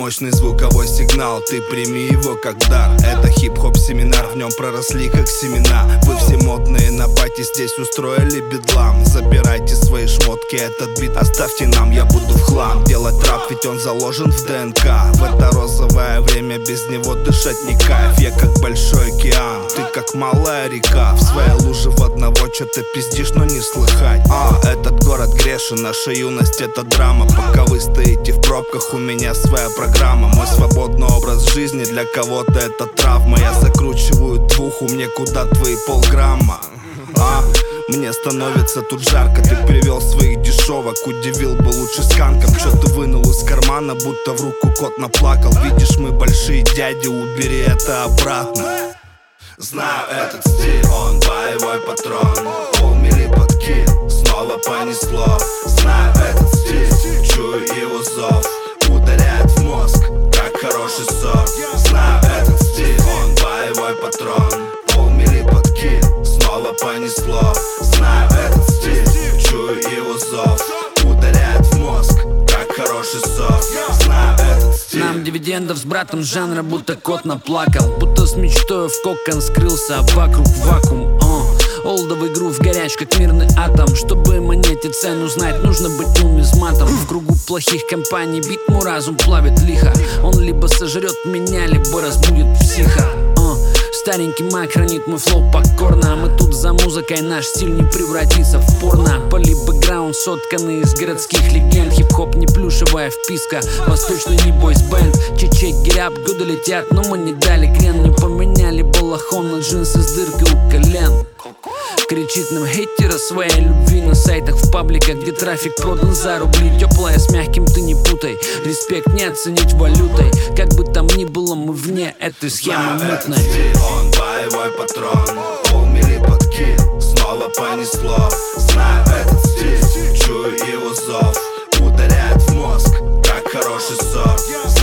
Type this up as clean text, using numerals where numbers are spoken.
мощный звуковой сигнал, ты прими его как дар. Это хип-хоп семинар, в нем проросли как семена. Вы все модные на пати здесь устроили бедлам. Забирайте свои шмотки, этот бит оставьте нам, я буду в хлам делать рэп, ведь он заложен в ДНК. В это розовое время без него дышать не кайф. Я как большой океан, ты как малая река. В своей луже в одного что-то пиздишь, но не слыхать. Этот город грешен, наша юность это драма. Пока вы стоите в пробках, у меня своя программа. Мой свободный образ жизни, для кого-то это травма. Я закручиваю двуху, мне куда твои полграмма. Мне становится тут жарко, ты привел своих дешевок. Удивил бы лучше сканком, что ты вынул из кармана, будто в руку кот наплакал. Видишь, мы большие дяди, убери это обратно. Знаю этот стиль, он боевой патрон. Полмили подкил, снова понесло. Знаю этот стиль, чую его зов. Ударяет в мозг, как хороший сок. Знаю этот стиль, он боевой патрон. Полмили подкил, снова понесло. Знаю этот стиль, чую его зов. Ударяет в мозг, как хороший сок. Знаю этот стиль. Нам дивидендов с братом жанра, будто кот наплакал. Будто с мечтой в кокон скрылся, а вокруг вакуум. Олдовый грув горяч, как мирный атом. Чтобы монете цену знать, нужно быть нумизматом. В кругу плохих компаний бит мой разум плавит лихо. Он либо сожрет меня, либо разбудит психа. Старенький маг хранит мой флоу покорно. А мы тут за музыкой, наш стиль не превратится в порно. Поли-бэкграунд сотканный из городских легенд. Хип-хоп не плюшевая вписка, восточный не бойс-бенд. Чечек-гиряб, годы летят, но мы не дали крен. Не поменяли балахон на джинсы с дыркой у колен. Кричит нам хейтера своей любви на сайтах, в пабликах, где трафик продан за рубли. Теплая с мягким, ты не путай. Респект не оценить валютой. Как бы там ни было, мы вне этой схемы мутной. Он боевой патрон. Полмили подкил, снова понесло. Знаю этот стиль, чую его зов. Ударяет в мозг, как хороший сок.